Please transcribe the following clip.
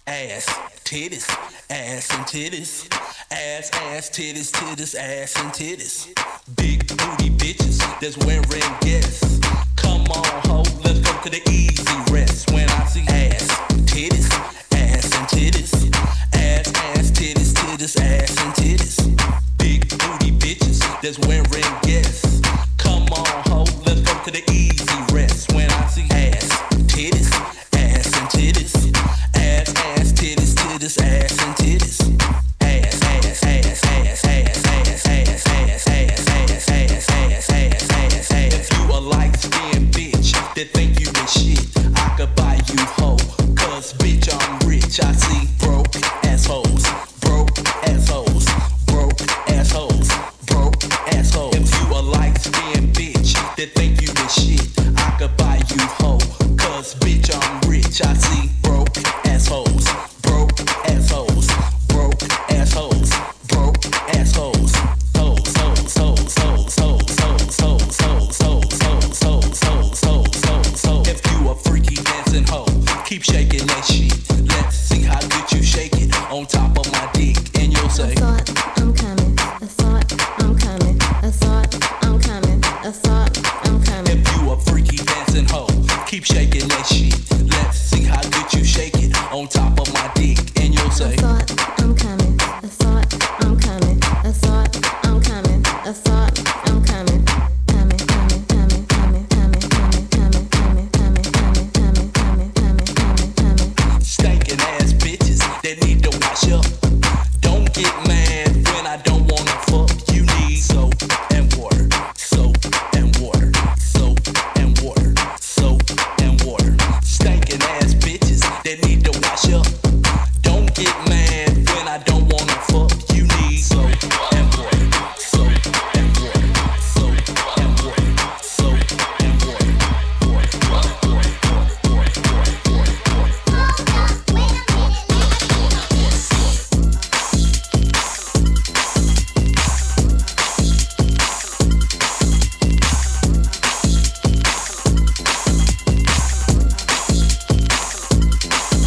ass, titties, ass and titties, ass, titties, titties, ass and titties. Big booty bitches that's wearing guests. Come on, ho, let's go to the easy rest. When I see ass, titties, ass and titties, ass, titties, titties, ass and titties. Big booty bitches that's wearing guests. Come on, ho, let's go to the easy rest. When I see ass, titties, ass and titties, ass, titties, titties, ass and titties. Ass, ass, ass, ass, ass, ass, ass, ass, ass, ass, ass, ass, ass. If you a light-skinned bitch that think you the shit, I could buy you hoe. Cause bitch, I'm rich. I see broke assholes, broke assholes, broke assholes, broke assholes. If you a light-skinned bitch that think you the shit, I could buy you hoe. Cause bitch, I'm rich. I see broke assholes, broke assholes, broke assholes, broke assholes. Hoes, hoes, hoes, hoes, hoes, hoes, hoes, hoes, hoes, hoes, hoes, hoes, hoes, hoes, hoes. If you a freaky dancing hoe, keep shaking that shit. Let's see how good you shake it on top of my dick, and you'll say, I thought I'm coming. I thought I'm coming. I thought I'm coming. I thought I'm coming. if you a freaky dancing hoe, keep shaking that shit. Let's see how good you shake it on top of my dick, and you'll I say, thought I'm coming. I thought I'm coming. I thought I'm coming. I thought I'm coming. Coming, coming, coming, coming, coming, coming, coming, coming, coming, coming, coming, coming, coming, coming, coming. stinking ass bitches that need to wash up. Don't get